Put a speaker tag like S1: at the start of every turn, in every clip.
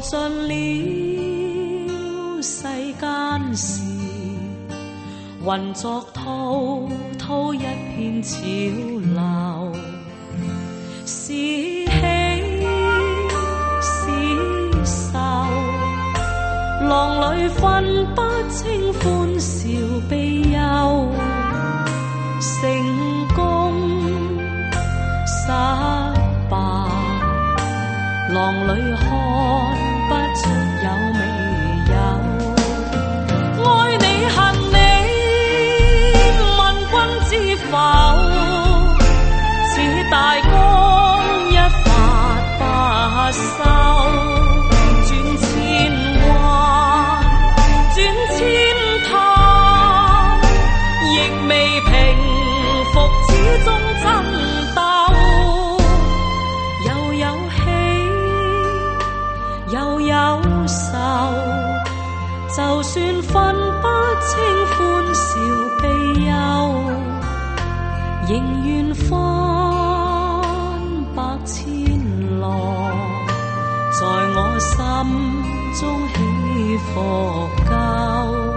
S1: 尽了世間事，混作滔滔一片潮流，是喜是愁，浪裏分不清歡笑悲憂，成功失敗，浪裏看不出有未有。愛你恨你，問君知否？似大江一發不收，轉千彎，轉千灘，亦未平復始終爭鬥。又有喜，又有愁，就算分不清歡笑悲憂，仍願翻百千浪，在我心中起伏夠。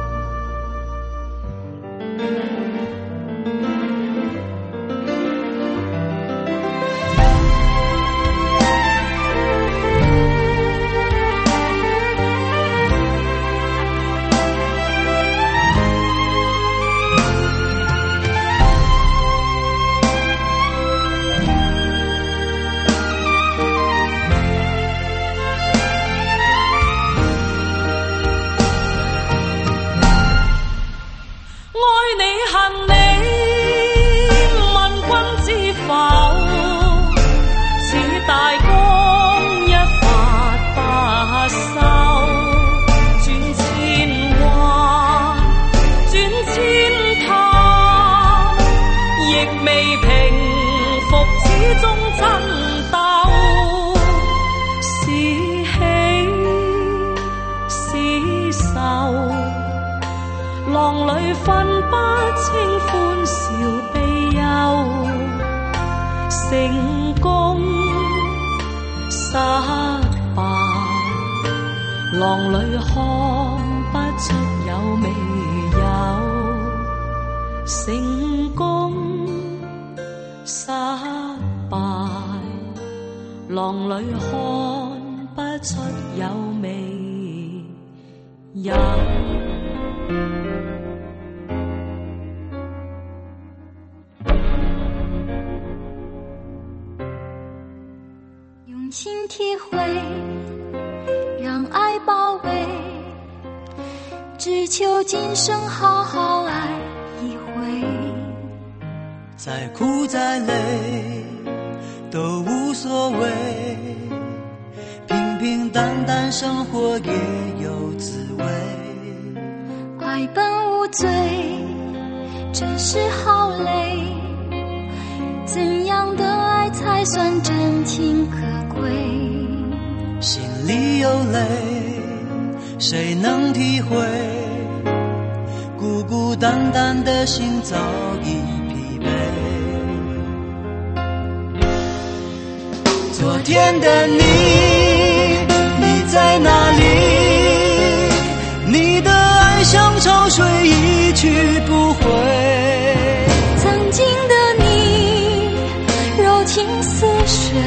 S1: 浪裏分不清歡笑悲憂，成功失敗，浪裏看不出有未有。成功失敗，浪裏看不出有未有。
S2: 用心体会，让爱包围，只求今生好好爱一回。
S3: 再苦再累都无所谓，平平淡淡生活也有滋味。
S2: 爱本无罪，真是好累，怎样的爱才算真情可贵？
S3: 心里有泪，谁能体会？孤孤单单的心早已疲惫。昨天的你，你在哪里？你的爱像潮水一去不回。
S2: 曾经的你，柔情似水，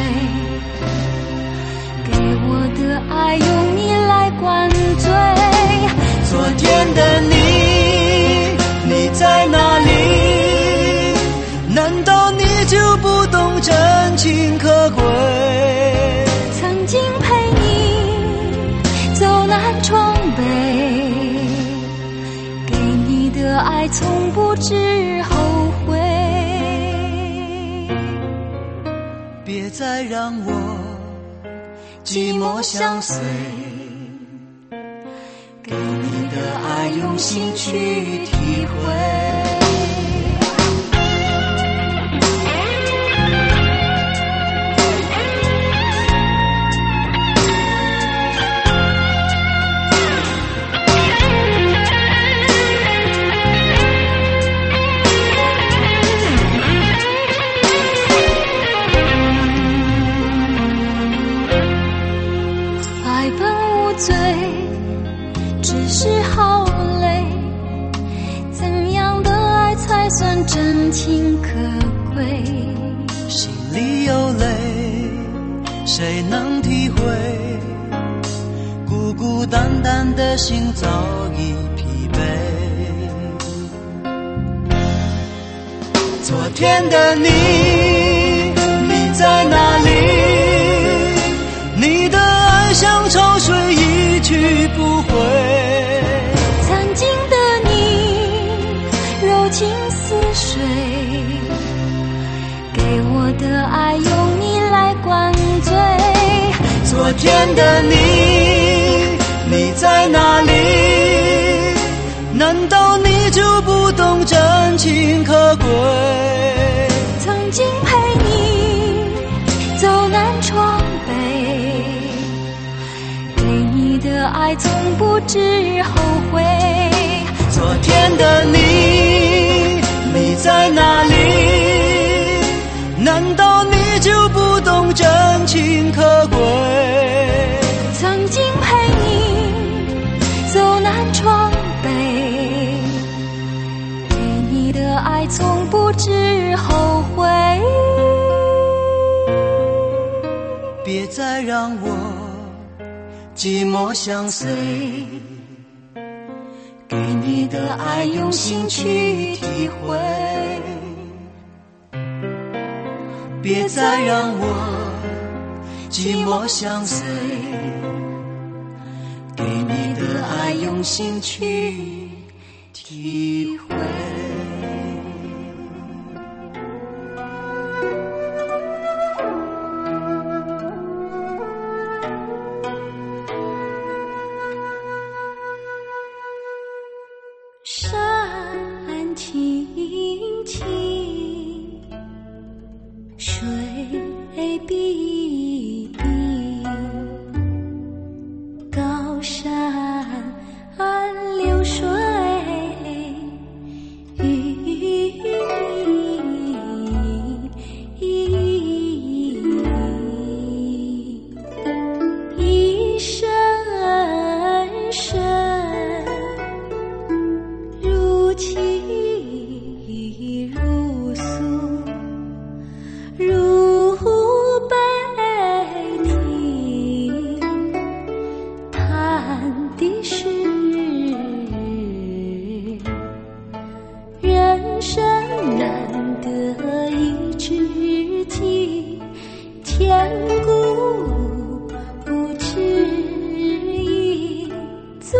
S2: 给我的爱用你来灌醉。
S3: 昨天的你，你在哪里？难道你就不懂真情可贵？
S2: 曾经陪你走南闯北，给你的爱从不知后悔。
S3: 别再让我寂寞相随，给你的爱用心去体会。
S2: 才算真情可贵。
S3: 心里有泪，谁能体会？孤孤单单的心早已疲惫。昨天的你，你在哪里？你的爱像潮水一去不回。
S2: 曾经的你，柔情似水，给我的爱用你来灌醉。
S3: 昨天的你，你在哪里？难道你就不懂真情可贵？
S2: 曾经陪你走南闯北，给你的爱从不知后悔。
S3: 昨天的你，你在哪里？难道你就不懂真情可贵？
S2: 曾经陪你走南闯北，给你的爱从不知后悔。
S3: 别再让我寂寞相随，给你的爱用心去体会。别再让我寂寞相随，给你的爱用心去体会。
S2: 山青青，水碧碧，高山流水一声声如泣如诉，如悲啼，叹的是人生难得一知己，千古不知一醉。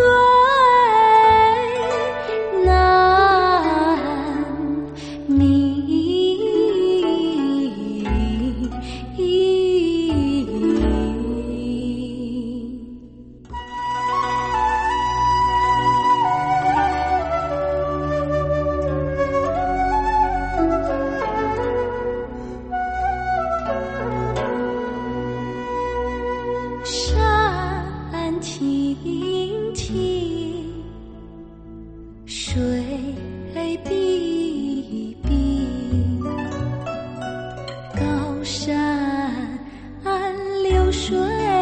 S2: 山青青，水碧碧，高山流水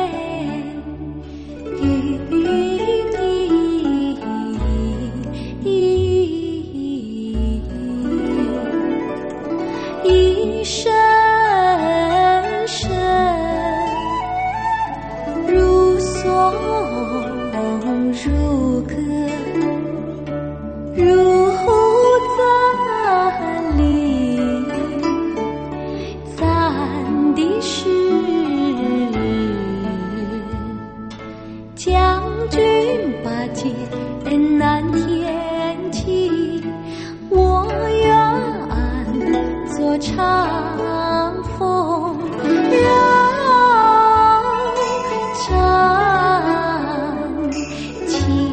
S2: 一声声如颂如歌，如赞丽，赞的是将军把剑难填起，我愿做长风绕长情。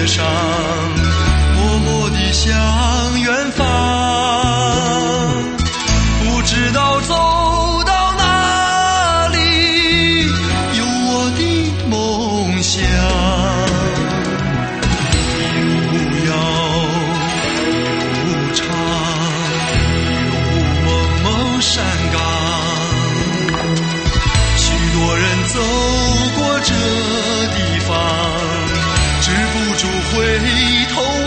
S3: 雪上，默默地向远方，不知道走到哪里，有我的梦想。一路遥，一路长，一路蒙蒙山岗，许多人走过这地方，止不住回头望，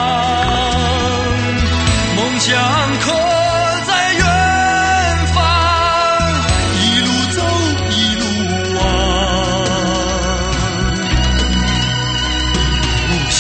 S3: 梦想刻在远方，一路走一路望，故乡。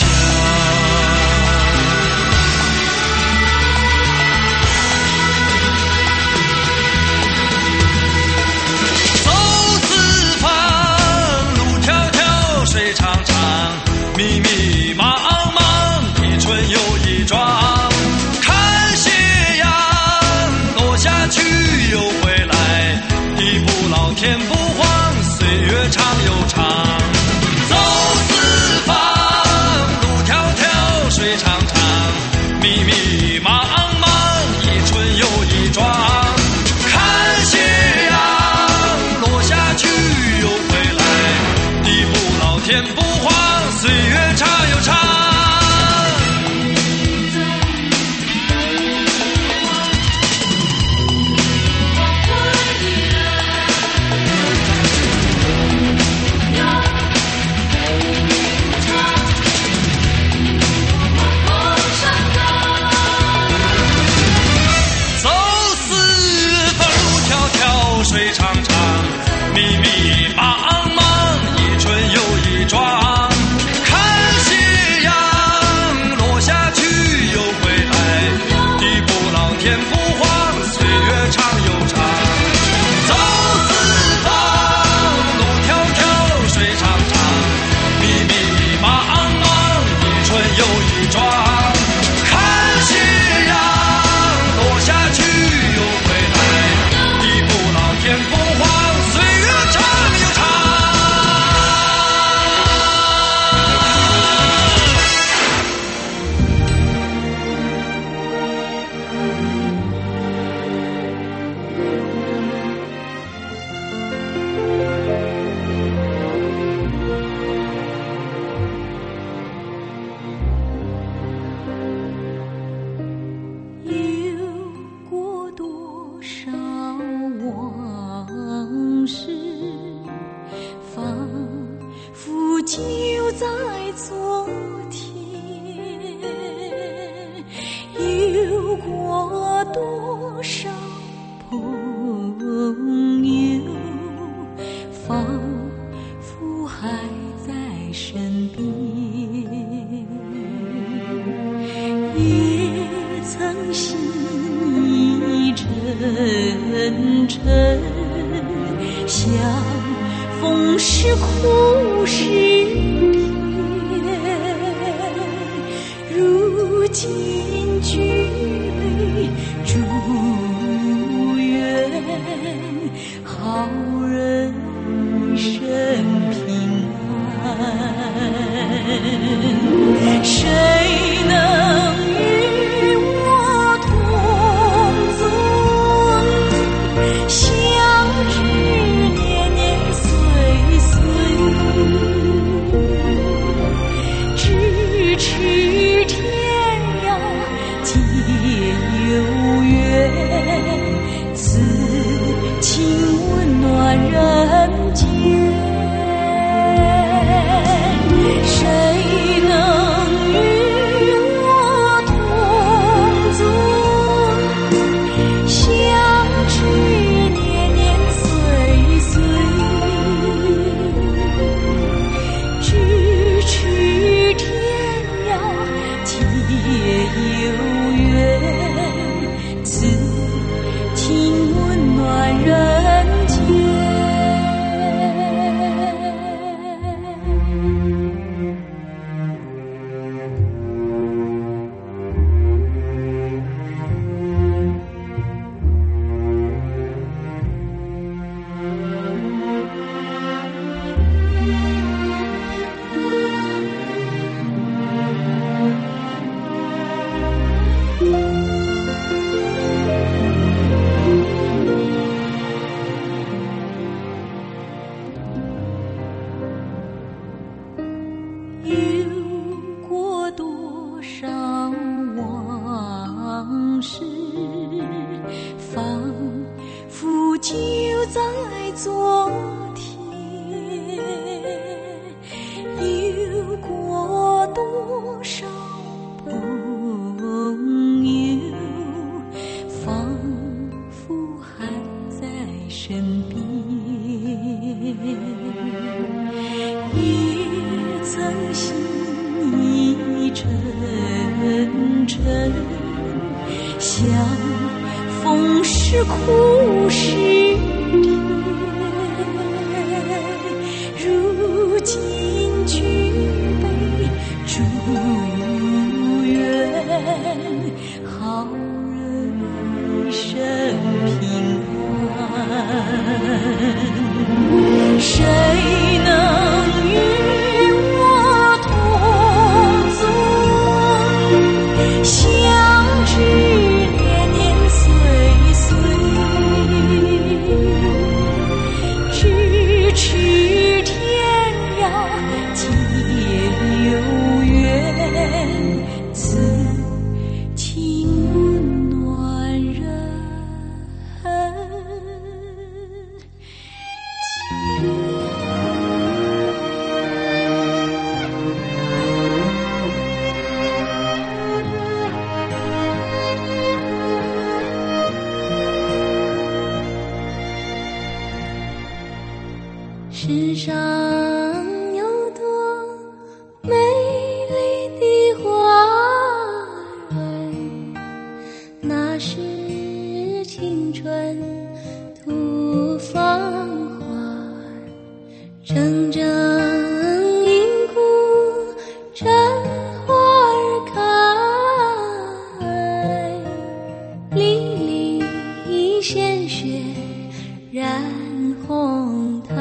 S3: 走四方，路迢迢，水长长，密密茫茫，一春又一桩。看斜阳落下去又回来，地不老天不荒，岁月长又长。走四方，路迢迢，水长长，密密茫茫，一春又一桩。看斜阳落下去又回来，地不老天不荒，岁月长又长。走四方，路迢迢，水长长，密密茫茫，一春又一桩。看斜阳落下去又回来，地不老天不荒，岁月长又长。走四方，路迢迢，水长长，密密茫茫，一春又一桩。看斜阳落下去又回来，地不老天不荒，岁月长又长。
S2: 有过多少往事，仿佛就在昨天；有过多少朋友，仿佛还在身边。也曾心意沉沉，相逢时苦时甜，如今举杯祝愿，好人生平安。谁能与我同尊？相知年年岁岁，咫尺天涯皆有缘，此情温暖人间。谁能与我同尊？相知年年岁岁，咫尺天涯
S1: 相逢是苦是甜，如今举杯祝愿，好人一生平安。谁能与我同宗，相知年年岁岁，咫尺天涯皆有缘，此情暖人
S2: 世上有多美丽的花儿，那是青春吐芳华，铮铮银骨绽花儿开，沥沥鲜血染红毯。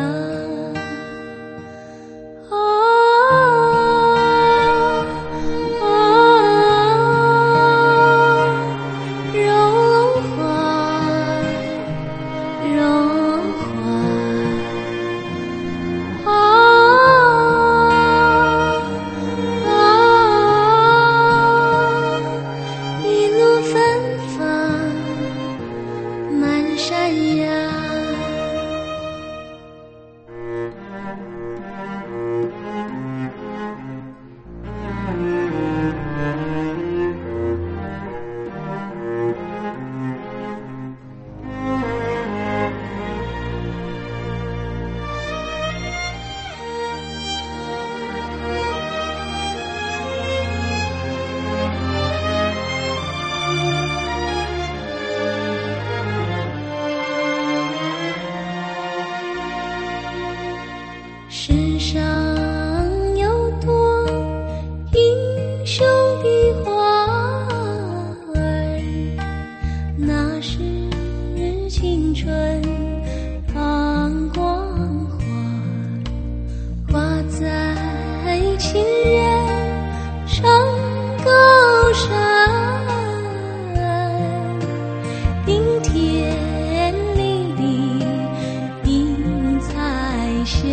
S2: 世上有多英雄的花儿，那是青春放光华，挂在情人上高山，顶天立地映彩霞。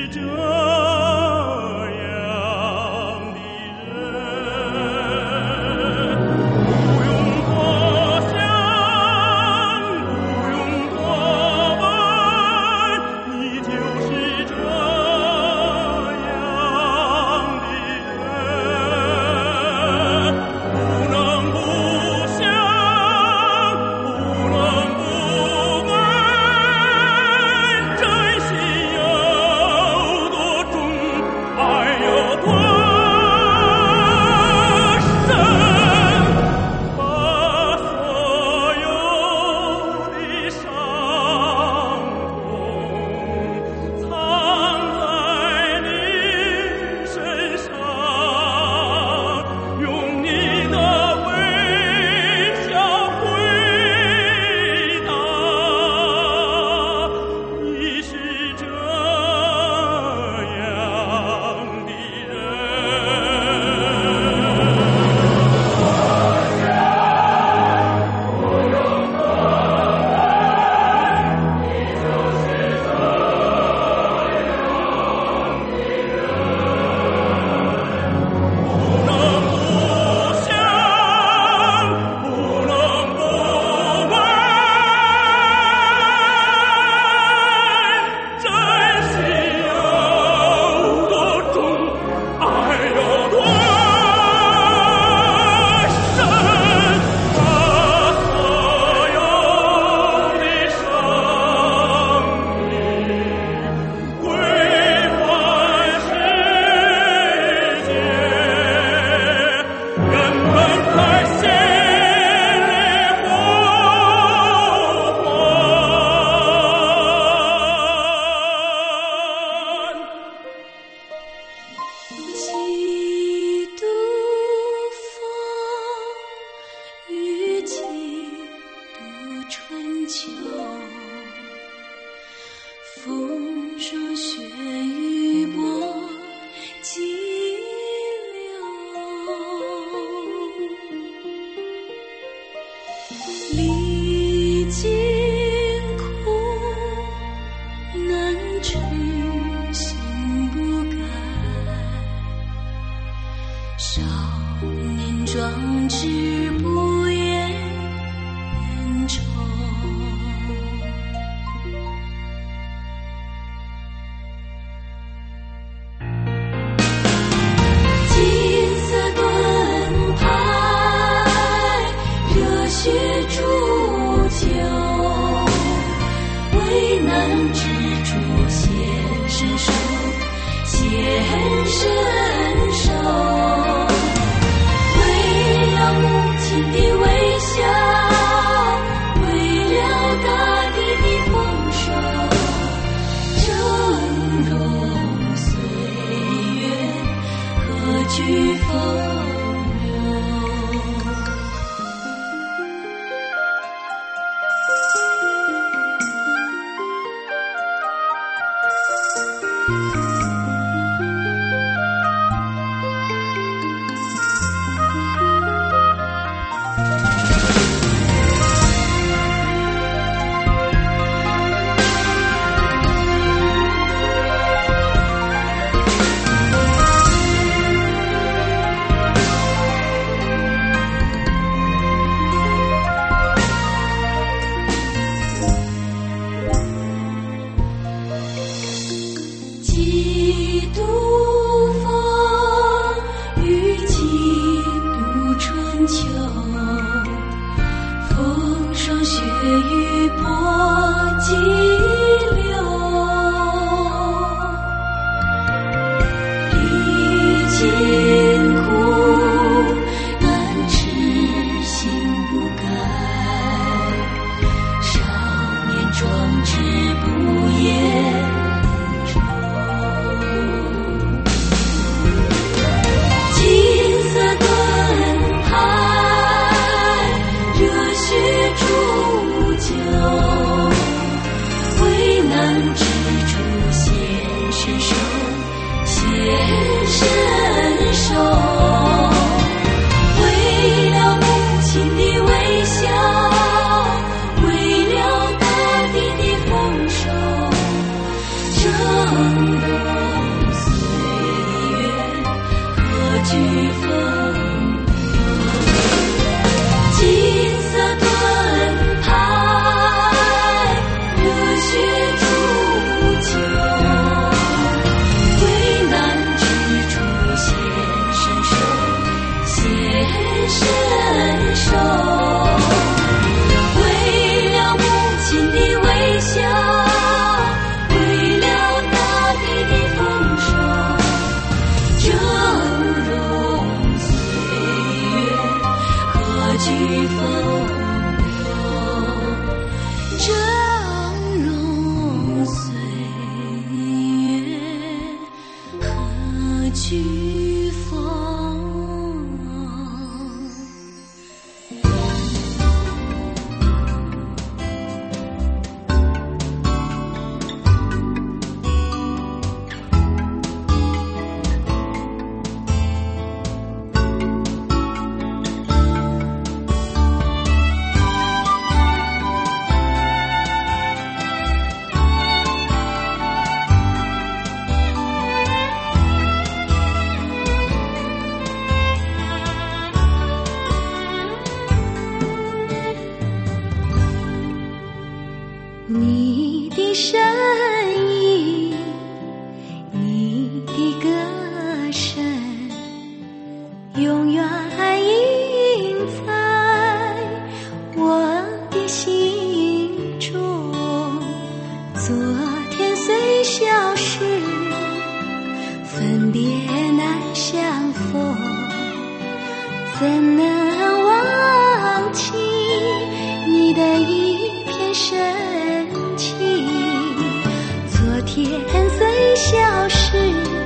S4: 这样的人，不用多想，不用多问，你就是这样的人，不能不想，不能不问，真心有多重，爱有多深，把所有的伤痛藏在你身上，用你的微笑回答，你是这样的人。不能不想，不能不问，真心有多重，爱有多深，把所有的生命归还世界，人们在心里呼唤。
S2: 基督风雨，基督春秋，风霜雪雨波激流，历经苦难痴心不改，少年壮志不言恩仇。金色盾牌，热血铸就，为难之处献身手，献身手，为了母亲的微笑，为了大地的丰收，峥嵘岁月，何惧风流。基督风雨，基督春秋，风霜雪雨波激流，历经苦难痴心不改，少年壮志不言愁。金色盾牌，热血铸就，为难之处献身手，献身手。 飓风。你的声音，你的歌声，永远印在我的心中。昨天虽消失，分别难相逢，怎能忘记你的一片深情？昨天虽消失，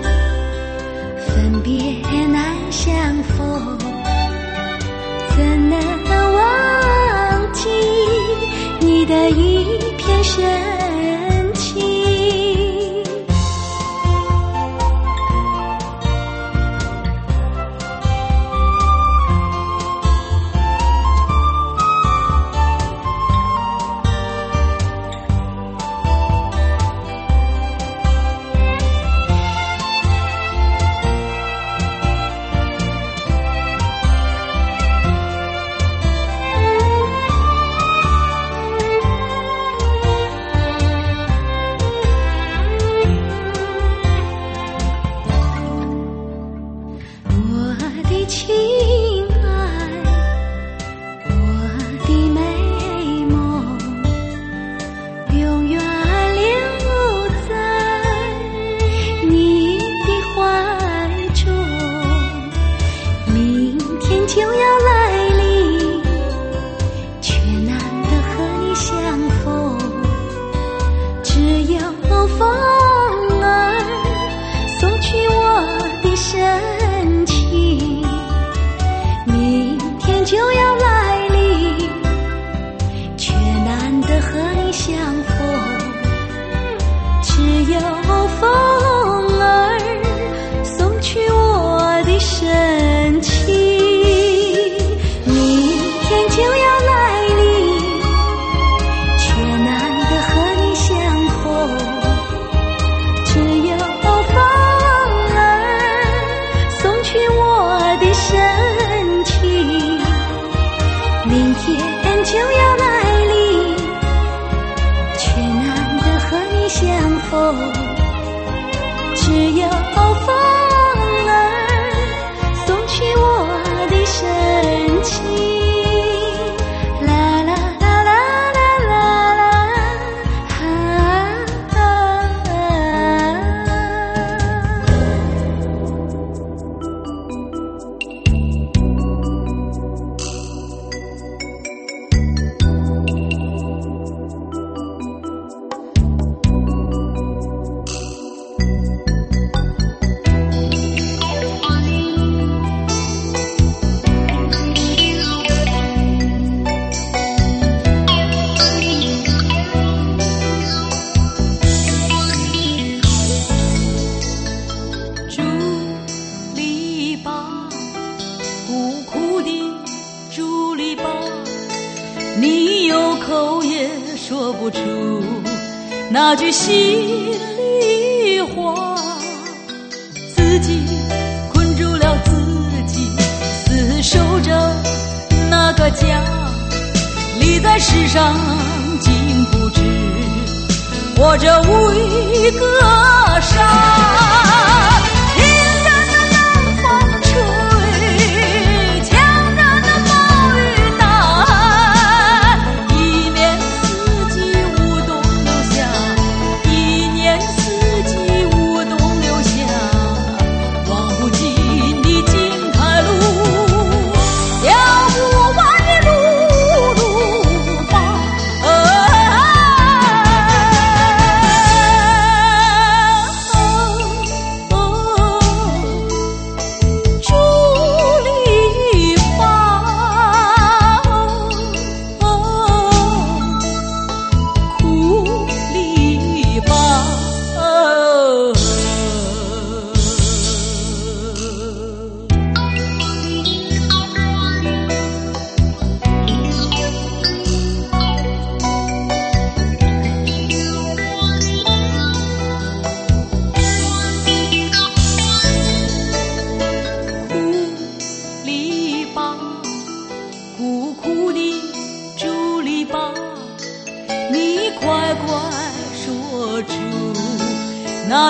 S2: 分别难相逢，怎能忘记你的一片深情？
S1: 那句心里话，自己困住了自己，死守着那个家，立在世上竟不知活着无一个伤。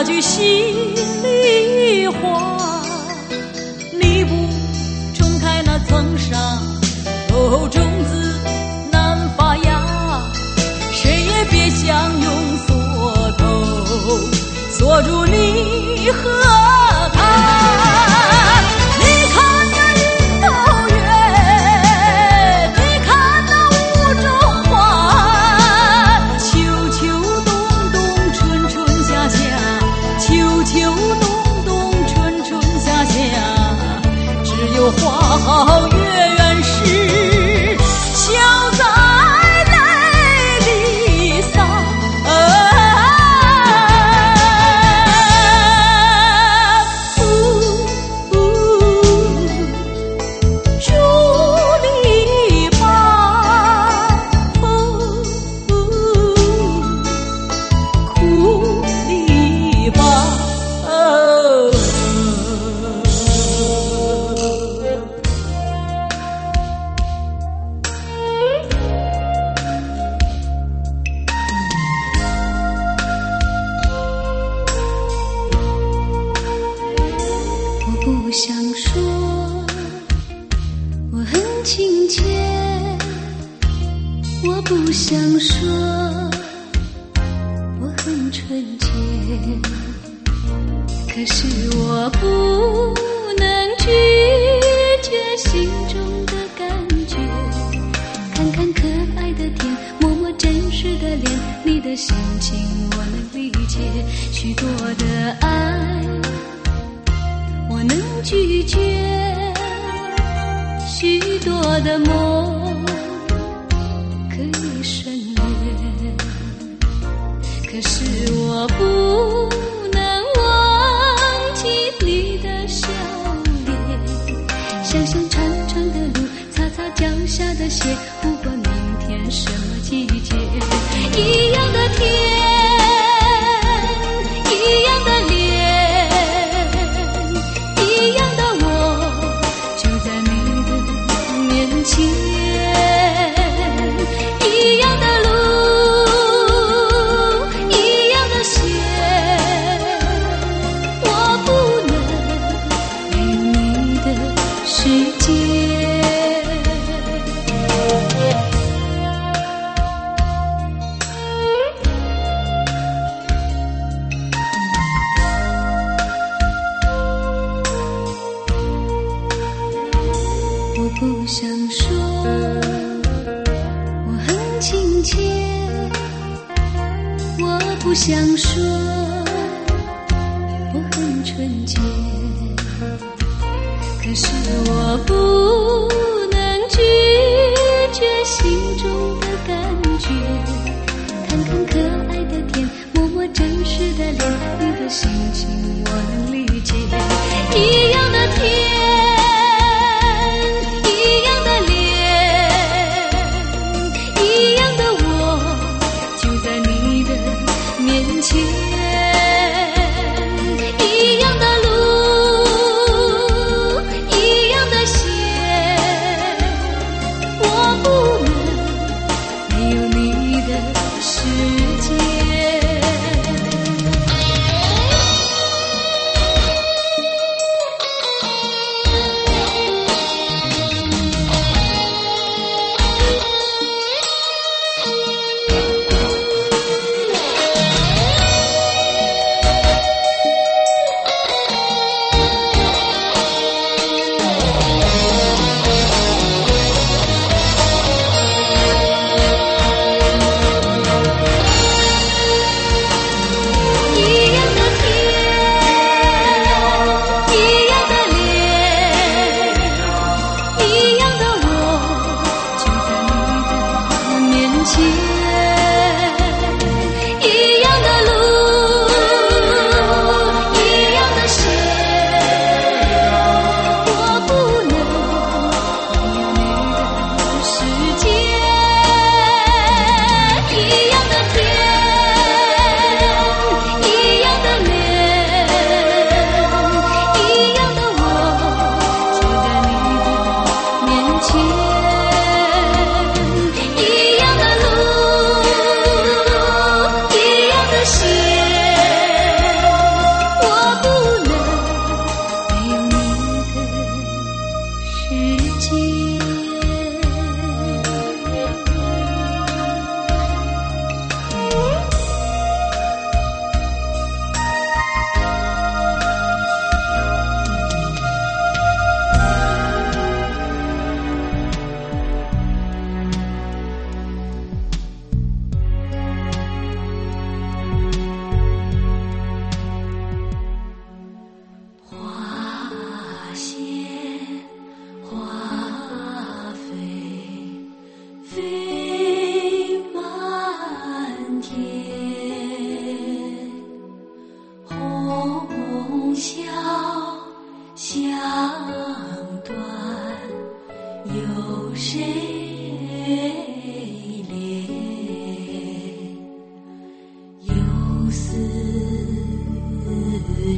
S1: 那句心里话，你不冲开那层纱，哦，种子难发芽，谁也别想用锁头锁住你和他。花好月圆时，笑在泪里洒。竹篱笆，苦篱笆。
S2: 不想说我很亲切，我不想说我很纯洁，可是我不能拒绝心中的感觉。看看可爱的天，摸摸真实的脸，你的心情我能理解。许多的爱我能拒绝，许多的梦可以省略，可是我不能忘记你的笑脸。想想长长的路，擦擦脚下的鞋，不管明天什么季节，一样的天，一样的脸，一样的路，一样的鞋，我不能没有你的世界。我不想说我很亲切，我不想说我很纯洁，可是我不能拒绝心中的感觉。看看可爱的天，摸摸真实的脸，你的心情我能理解。一样的天，面前一样的路，一样的鞋，我不能没有你的世界。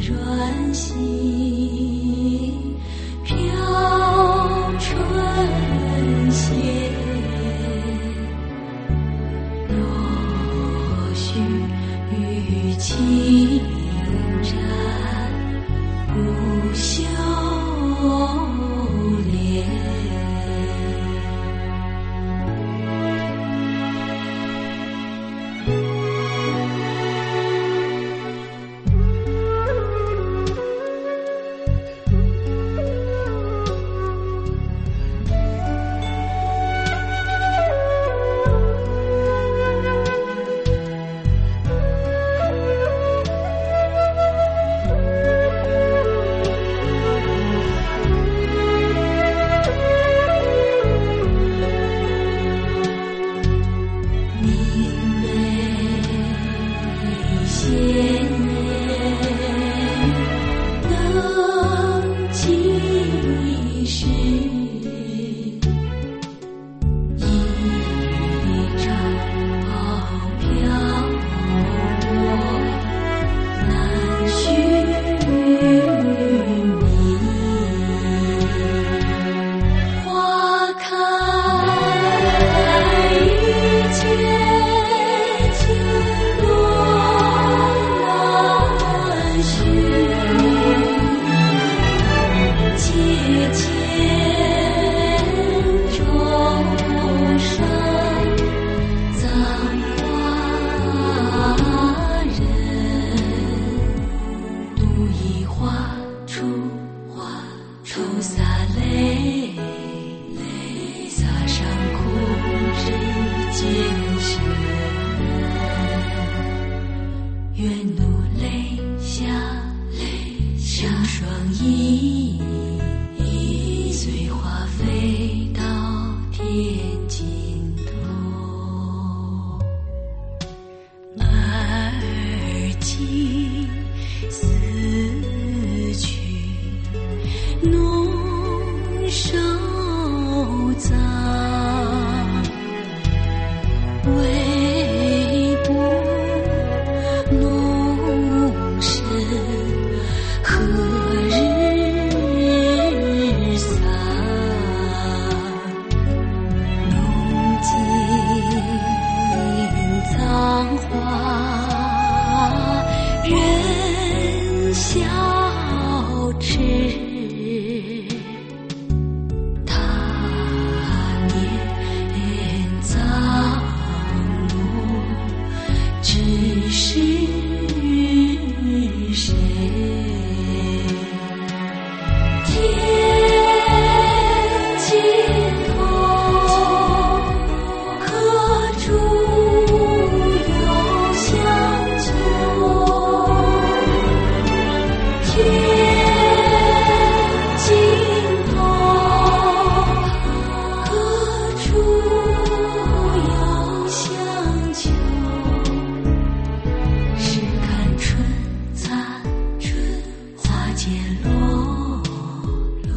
S2: 润兮，飘春歇。若须与情人不休恋。花渐落。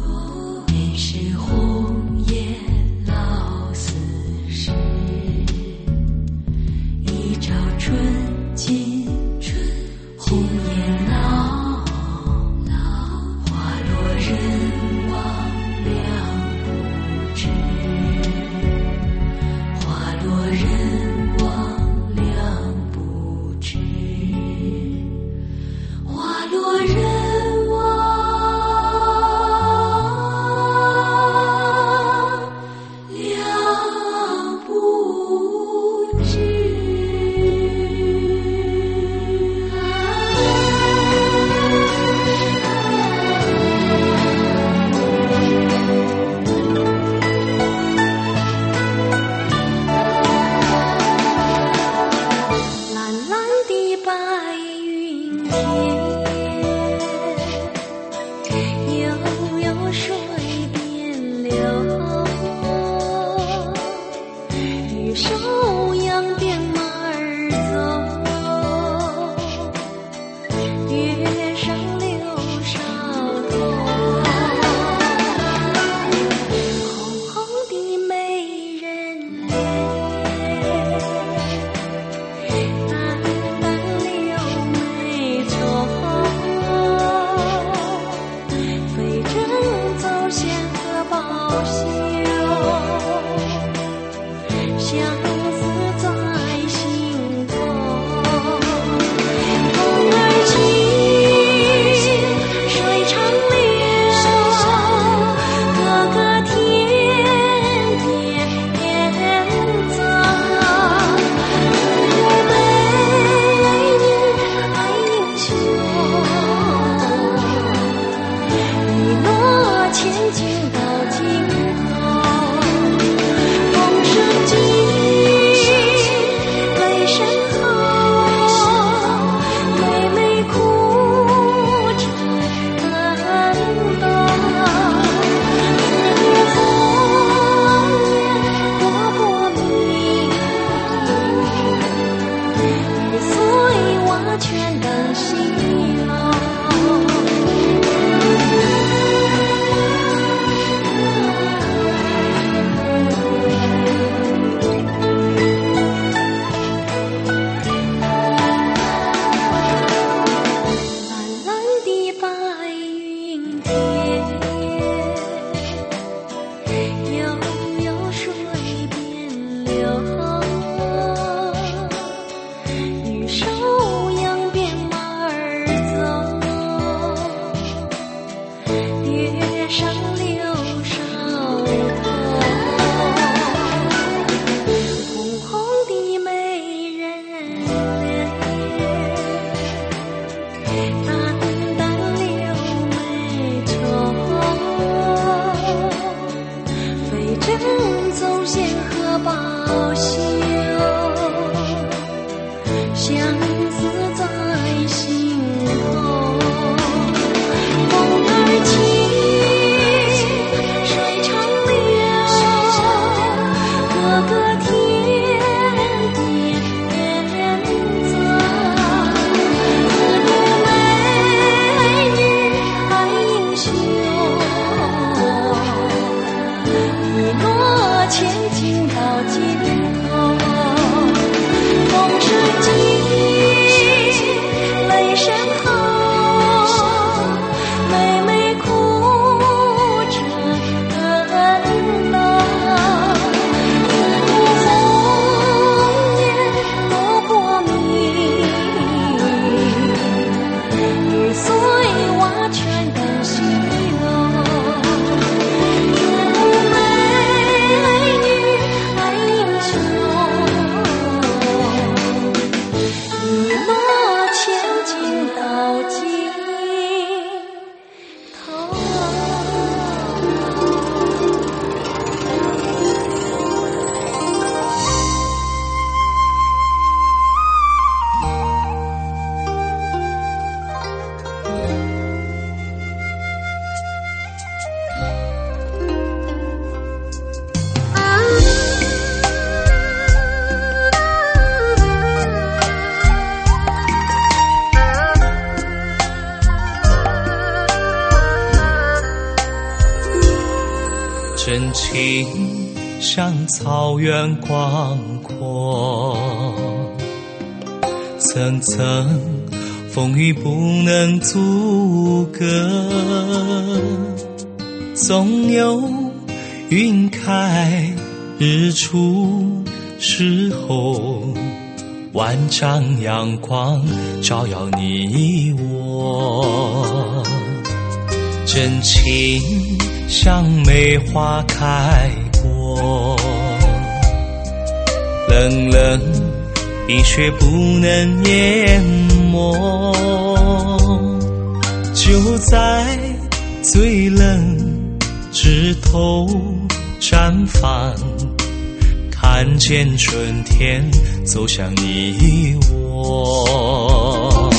S5: 真情像草原广阔，层层风雨不能阻隔，总有云开日出时候，万丈阳光照耀你我。真情像梅花开过，冷冷冰雪不能淹没，就在最冷枝头绽放，看见春天走向你我。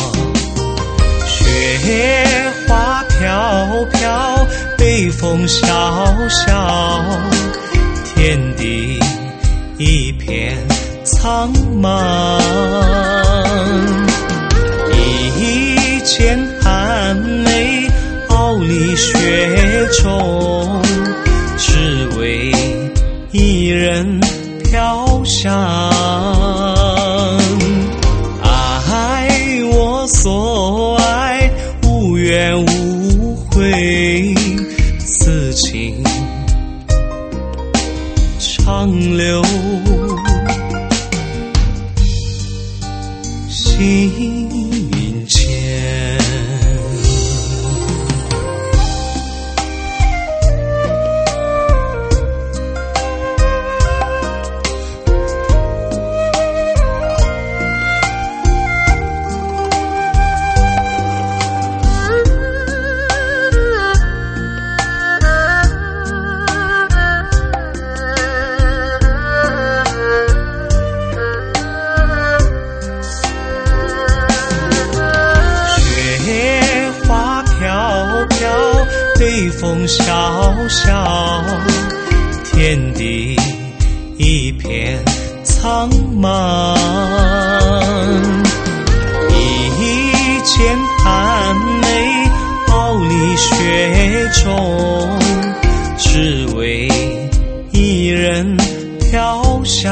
S5: 雪花飘飘，北风萧萧，天地一片苍茫，一剑寒梅傲立雪中，只为一人飘香。爱我所爱，无怨无悔，此情长留心间。北风萧萧，天地一片苍茫，一剑寒梅傲立雪中，只为一人飘香。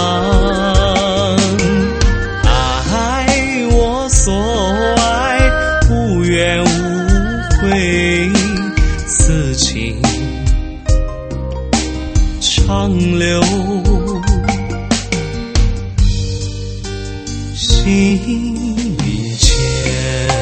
S5: 爱我所爱，无怨无悔，此情长留心间。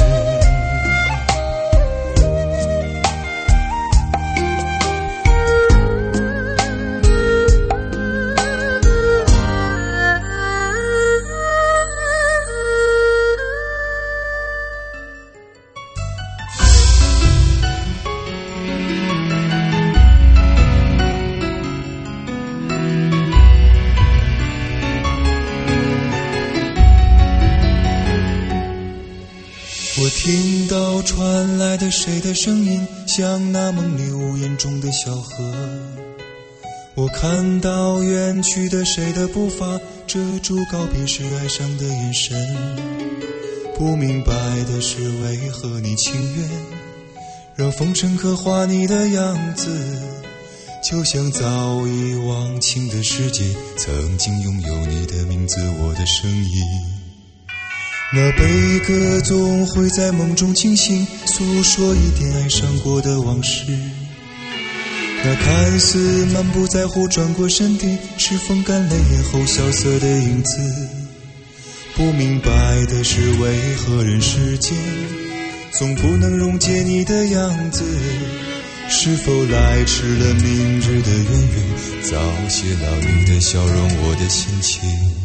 S6: 我听到传来的谁的声音，像那梦里屋檐中的小河。我看到远去的谁的步伐，遮住告别时哀伤的眼神。不明白的是，为何你情愿让风尘刻画你的样子，就像早已忘情的世界曾经拥有你的名字，我的声音。那悲歌总会在梦中惊醒，诉说一点爱上过的往事。那看似满不在乎转过身的，是风干泪眼后萧瑟的影子。不明白的是，为何人世间总不能溶解你的样子？是否来迟了明日的渊源，早谢了你的笑容，我的心情。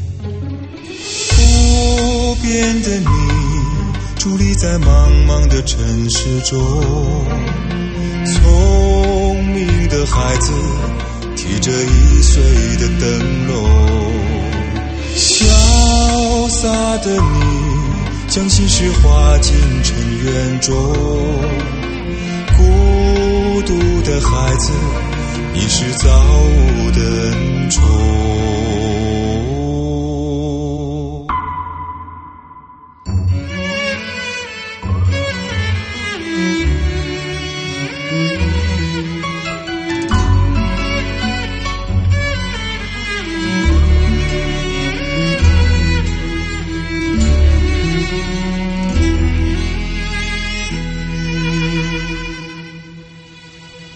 S6: 不变的你，伫立在茫茫的尘世中，聪明的孩子提着易碎的灯笼，潇洒的你将心事化进尘缘中，孤独的孩子，你是造物的恩宠。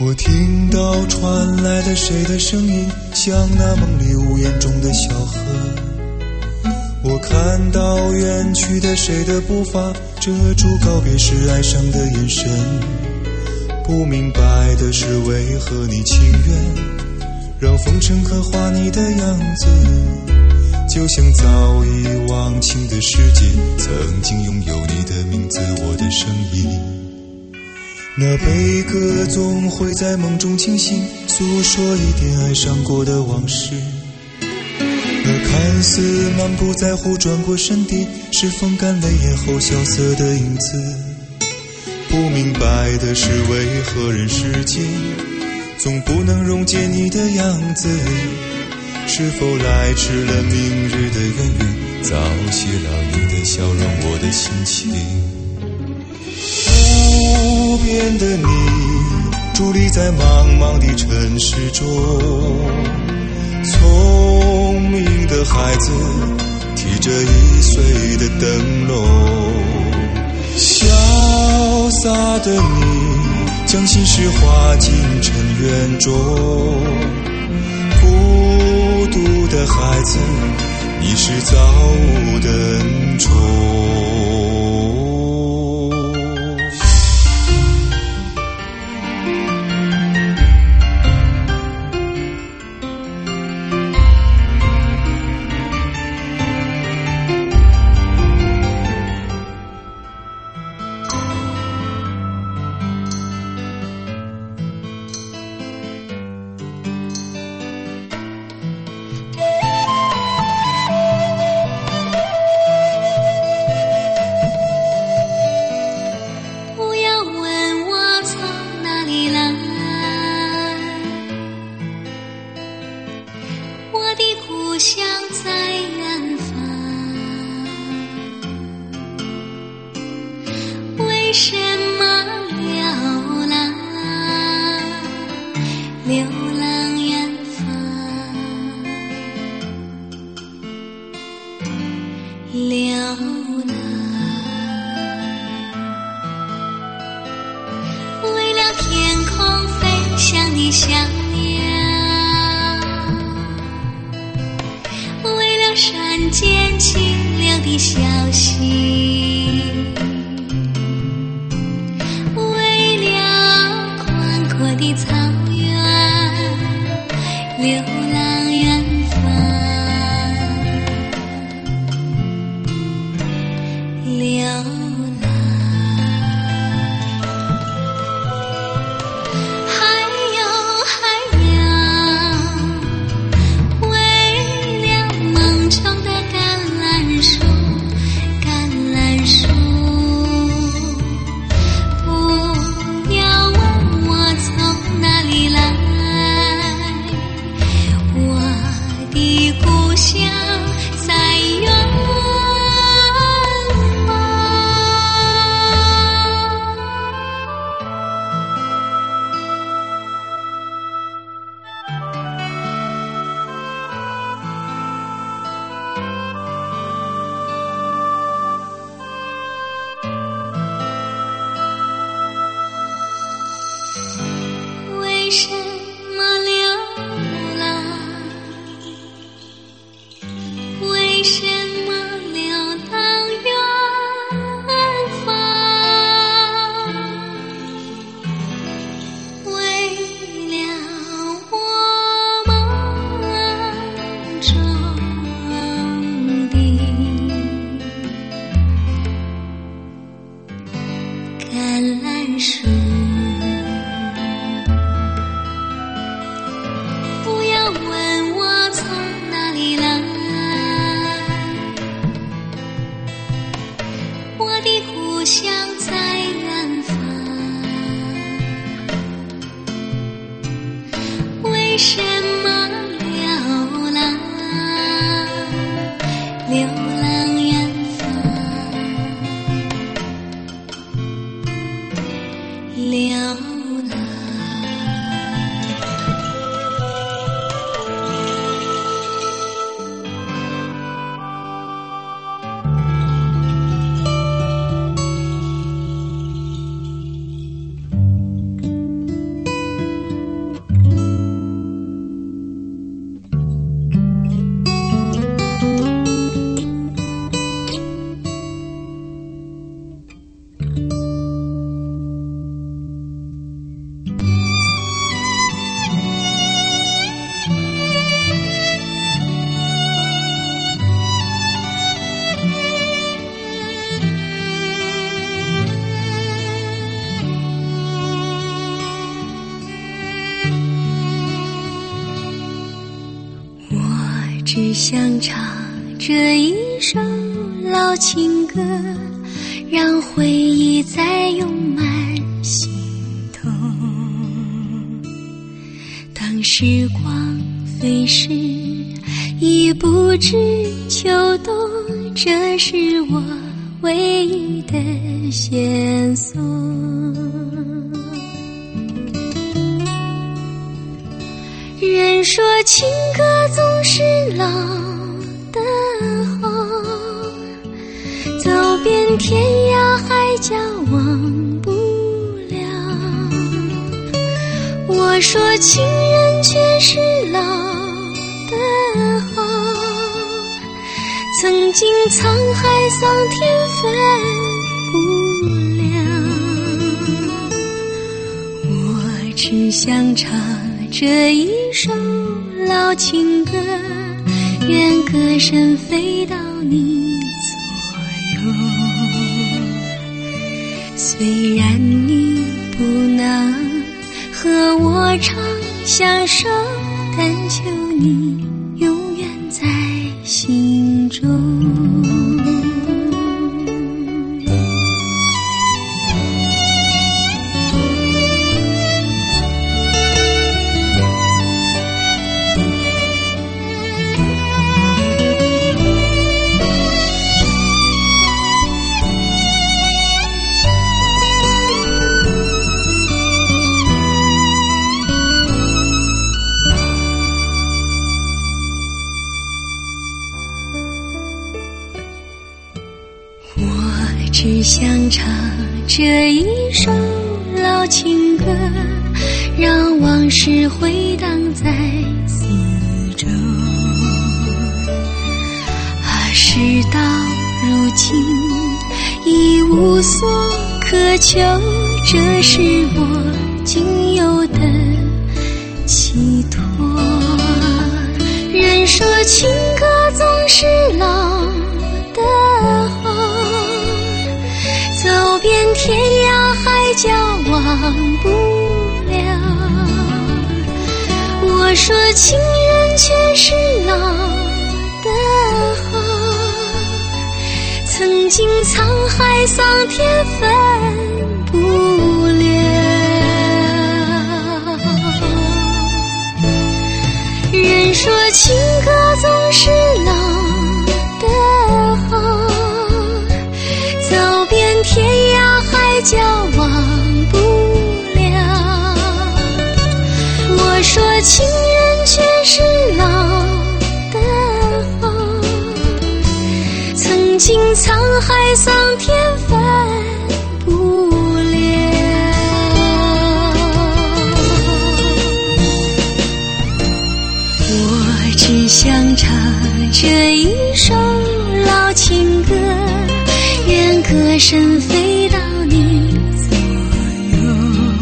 S6: 我听到传来的谁的声音，像那梦里屋檐中的小河。我看到远去的谁的步伐，遮住告别时哀伤的眼神。不明白的是为何你情愿让风尘刻画你的样子，就像早已忘情的世界曾经拥有你的名字，我的声音。那悲歌总会在梦中惊醒，诉说一点爱上过的往事。那看似满不在乎转过身的，是风干泪眼后萧瑟的影子。不明白的是为何人世间总不能溶解你的样子，是否来迟了明日的渊源，早谢了你的笑容，我的心情。无边的你伫立在茫茫的尘世中，聪明的孩子提着易碎的灯笼，潇洒的你将心事化进尘缘中，孤独的孩子你是造物的恩宠。
S2: 只想唱这一首老情歌，让回忆再涌满心头。当时光飞逝，已不知秋冬，这是我唯一的线索。人说情歌总是老的好，走遍天涯海角忘不了。我说情人却是老的好，曾经沧海桑田分不了。我只想唱这一首老情歌，愿歌声飞到你左右。虽然你不能和我长相守，但求你永远在心中。只想唱这一首老情歌，让往事回荡在四周。事到如今已无所渴求，这是我仅有的寄托。人说情歌总是老的好，走遍天涯海角忘不了。我说情人却是老的好，曾经沧海桑田分不了。人说情歌总是老的好，走遍天涯海角忘不了。我说情人却是老的好，曾经沧海桑田分不了。我只想唱这一首老情歌，愿歌声飞到你左右。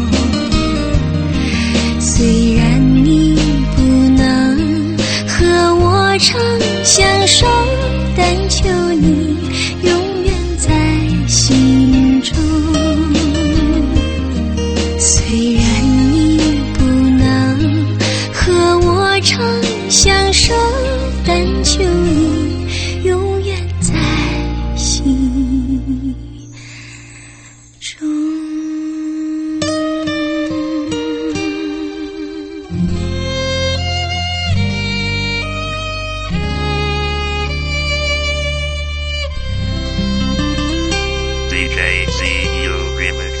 S2: 虽然你不能和我长相守，但求你永远在心中。虽然你不能和我长相守，但求你永远在心中。
S7: DJ CU Remix